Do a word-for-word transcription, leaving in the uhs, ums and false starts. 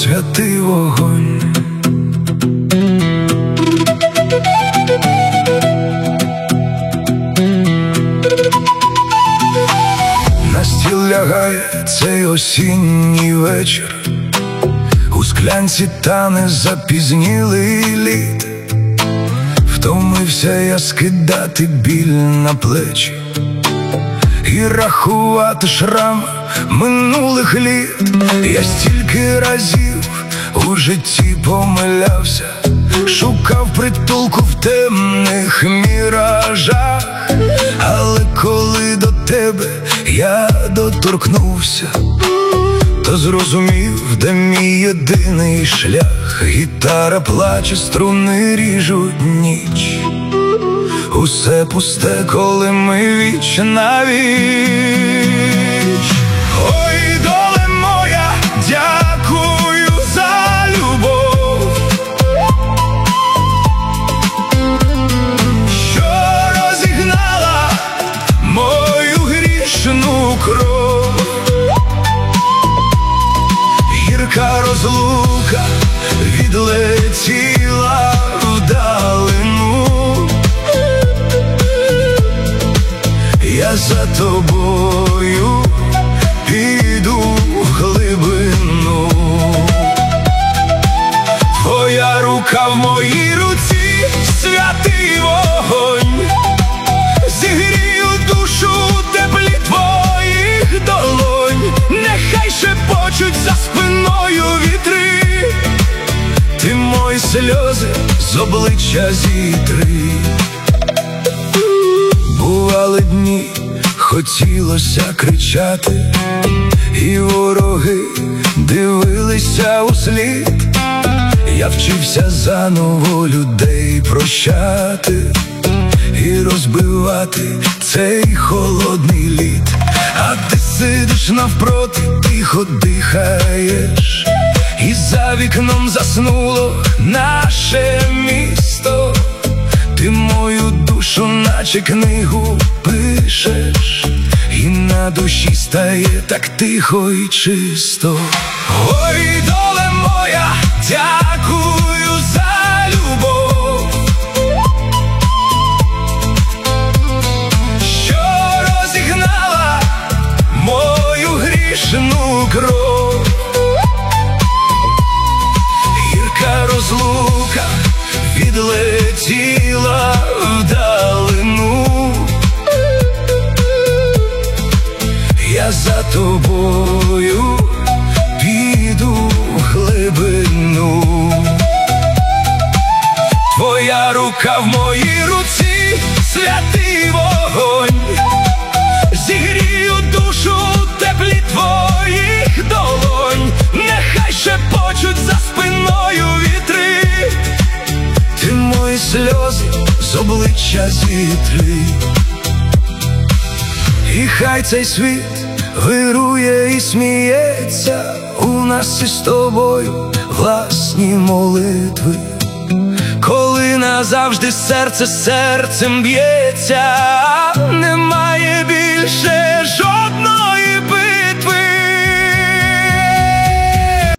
святий вогонь. На стіл лягає цей осінній вечір, у склянці тане запізнілий лід. Втомився я скидати біль на плечі і рахувати шрами минулих літ. Я стільки разів у житті помилявся, шукав притулку в темних міражах, але коли до тебе я доторкнувся, то зрозумів, де мій єдиний шлях. Гітара плаче, струни ріжуть ніч, усе пусте, коли ми віч на віч. Ой, доле моя, дякую за любов, що розігнала мою грішну кров. Гірка розлука відлетіла вдалину, я за тобою піду в глибину. Твоя рука в моїй руці, святий вогонь, зігрію душу у теплі твоїх долонь. Нехай шепочуть за спиною вітри, ти мої сльози з обличчя зітри. Бували дні, хотілося кричати, і вороги дивилися услід. Я вчився заново людей прощати і розбивати цей холодний лід. А ти сидиш навпроти, тихо дихаєш, і за вікном заснуло наше місто. Ти мою душу наче книгу пишеш, і на душі стає так тихо і чисто. Ой, доле моя, дякую за любов, що розігнала мою грішну кров. Гірка розлука відлетіла вдалину, я за тобою піду в глибину. Твоя рука в моїй руці, святий вогонь, зігрію душу у теплі твоїх долонь. Нехай шепочуть за спиною вітри, ти мої сльози з обличчя зітри. І хай цей світ вирує і сміється, у нас із тобою власні молитви. Коли назавжди серце серцем б'ється, немає більше